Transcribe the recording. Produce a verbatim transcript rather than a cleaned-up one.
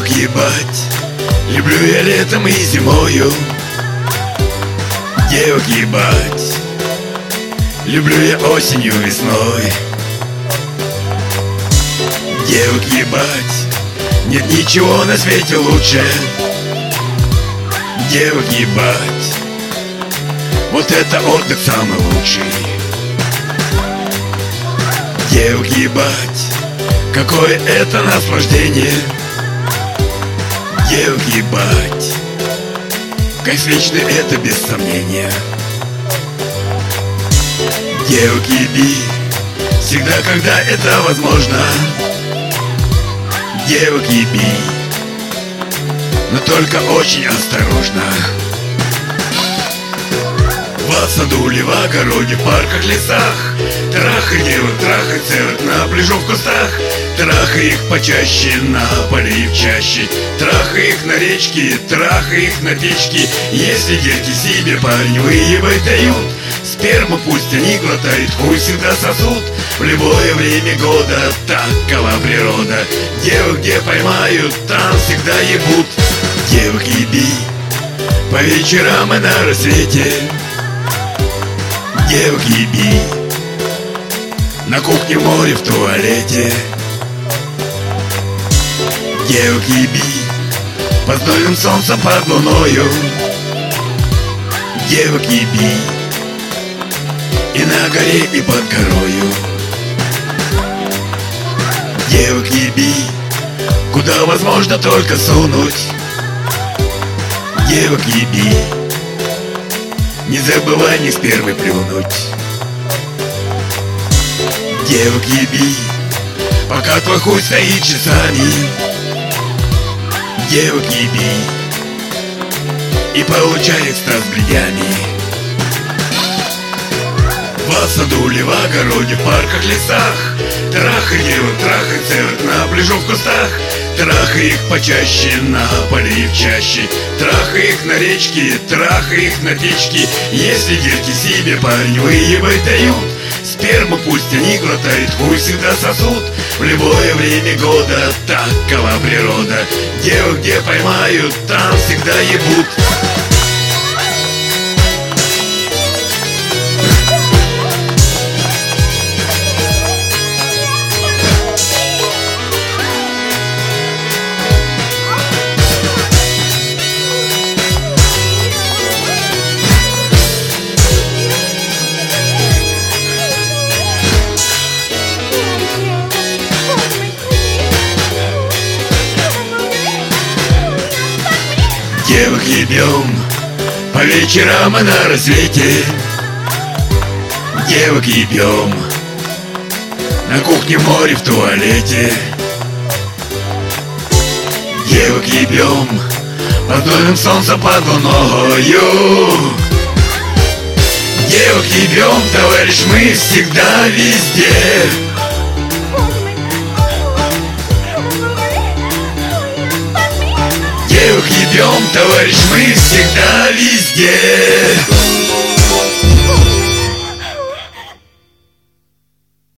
Девок ебать, люблю я летом и зимою. Девок ебать, люблю я осенью, весной. Девок ебать, нет ничего на свете лучше. Девок ебать, вот это отдых самый лучший. Девок ебать, какое это наслаждение. Девок ебать, кайф вечный, это без сомнения. Девок еби, всегда, когда это возможно. Девок еби, но только очень осторожно. В саду ли, в огороде, в парках, лесах. Трахай девок, трахай целых на пляжу, в кустах. Трахай их почаще, на поле и в чаще. Трахай их на речке, трахай их на печке. Если девки себе парень выебать дают, сперму пусть они глотают, хуй всегда сосут. В любое время года такова природа. Девок где поймают, там всегда ебут. Девок еби по вечерам и на рассвете. Девок еби на кухне, в море, в туалете. Девок еби под знойным солнцем, под луною. Девок еби и на горе, и под горою. Девок еби куда возможно только сунуть. Девок еби, не забывай ни спермы плюнуть. Девок еби, пока твой хуй стоит часами. Девок еби и получай экстаз бредями. В саду ли, в огороде, в парках, лесах. Трахай девок, трахай целых на пляжу, в кустах. Трахай их почаще, на поле и в чаще. Трахай их на речке, трахай их на печке. Если девки себе парень выебать дают, сперму пусть они глотают, хуй всегда сосут. В любое время года такова природа. Девок где поймают, там всегда ебут. Девок ебем по вечерам и на рассвете. Девок ебем на кухне, в море, в туалете. Девок ебем под знойным солнцем, под луною. Девок ебем, товарищ, мы всегда везде. Девок ебем, товарищ, мы всегда везде.